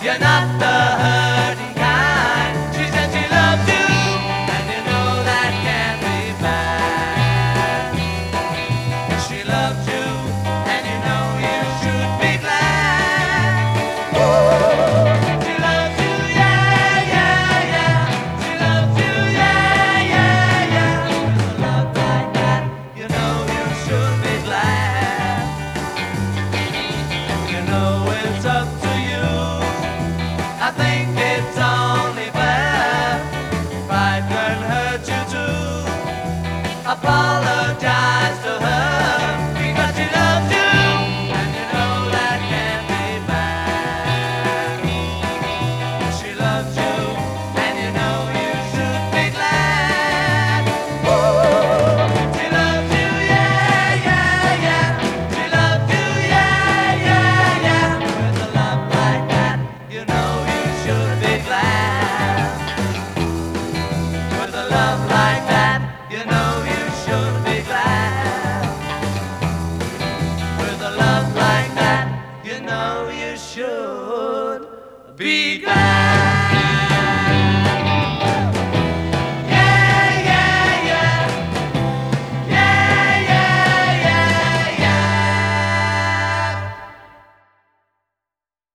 you're not the hurting kind. She said she loves you, and you know that can't be bad. She loves you, and you know you should be glad. She loves you, yeah, yeah, yeah. She loves you, yeah, yeah, yeah. With a love like that, you know you should be glad. You know it's up to you. I think it's only fair. Pride can hurt you too. Apologize to her because she loves you, and you know that can't be bad. She loves you, and you know you should be glad. She loves you, yeah, yeah, yeah. She loves you, yeah, yeah, yeah. With a love like that, you know you should be glad. With a love like that, you know you should be glad. With a love like that, you know you should be glad.